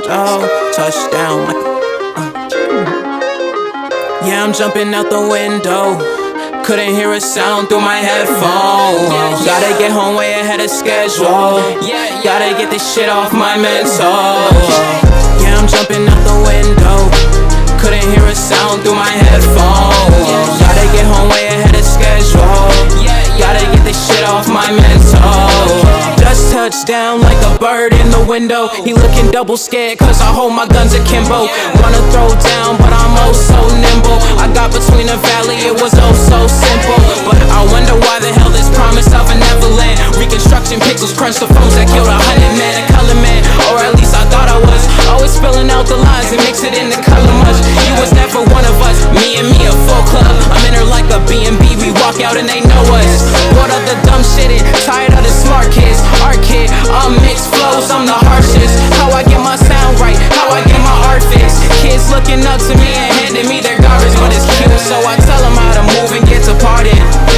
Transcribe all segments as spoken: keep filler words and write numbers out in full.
window, touchdown like a, uh. Yeah, I'm jumping out the window. Couldn't hear a sound through my headphones. Gotta get home way ahead of schedule. Gotta get this shit off my mental. Yeah, I'm jumping out the window. Couldn't hear a sound through my headphones. Gotta get home way ahead of schedule. Gotta get this shit off my mental. Just touched down like a bird in the window. He looking double scared cause I hold my guns akimbo. Wanna throw down but I'm oh so nimble. I got between the valley, it was oh so simple. But I wonder why the hell this promise of a Neverland. Reconstruction pixels crunch the phones that killed a hundred men. A color man, or at least I thought I was. Always spilling out the lines and mix it in the color much. You was never one of us, me and me a full club. I'm in her like a B and B, we walk out and they know us. Bored of the dumb shit and tired of the smart kids. Art kid, I'm mixed flows, I'm the harshest. How I get my sound right, how I get my art fixed. Kids looking up to me and handing me their garbage, but it's cute, so I tell them how to move and get to party.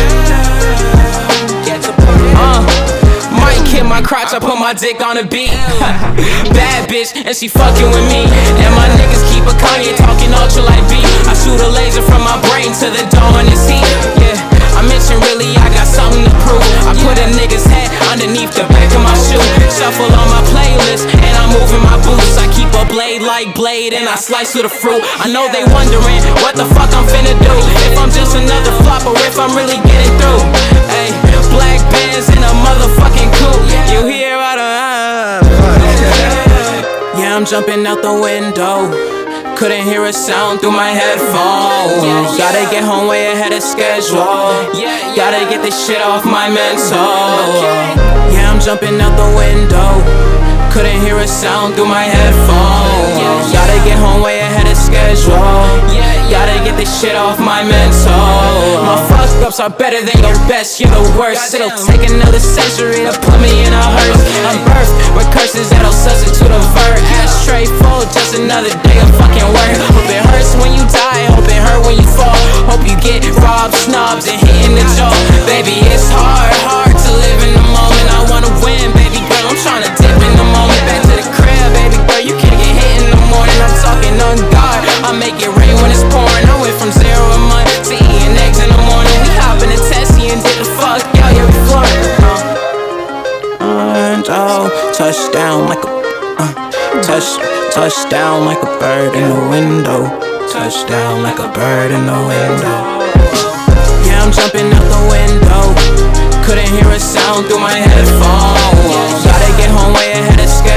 Uh, might hit my crotch, I put my dick on a beat. Bad bitch, and she fucking with me. And my niggas keep a Kanye talking ultra like B. I shoot a laser from my brain to the dome in his heat. Yeah, I mentioned really I got something to prove. I put a nigga's head underneath the back of my shoe. Shuffle on my playlist, and I'm moving my boots. I keep a blade like Blade, and I slice through the fruit. I know they wondering what the fuck I'm finna do. If I'm just another flop, or if I'm really getting through. Ayy, black bands in a motherfucking coupe. You hear out of yeah, I'm jumping out the window. Couldn't hear a sound through my headphones. Gotta get home way ahead of schedule. Gotta get this shit off my mental. Yeah, I'm jumping out the window. Couldn't hear a sound through my headphones. Gotta get home way ahead of schedule. Gotta get this shit off my mental. My fuck ups are better than your best, you're the worst. It'll take another century to put me in a hearse. I'm birthed with curses that'll substitute a verb. Ashtray full, just another day of fucking work. Hope it hurts when you die, hope it hurt when you fall. Hope you get robbed, snubbed, and hit in the jaw. Baby, it's hard, hard to live in the moment. I wanna win, baby girl, I'm tryna dip in the moment. Back to the crib, baby girl, you can't get hit in the morning. I'm talking on God, I make it rain when it's pouring. I went from zero a month to eating eggs in the morning. We hop in a taxi and did the fuck out, yeah, we flooring. And oh, touchdown like a uh, touch, touchdown like a bird in the window. Touchdown like a bird in the window. Yeah, I'm jumping out the window. Couldn't hear a sound through my headphones. Gotta get home way ahead of schedule.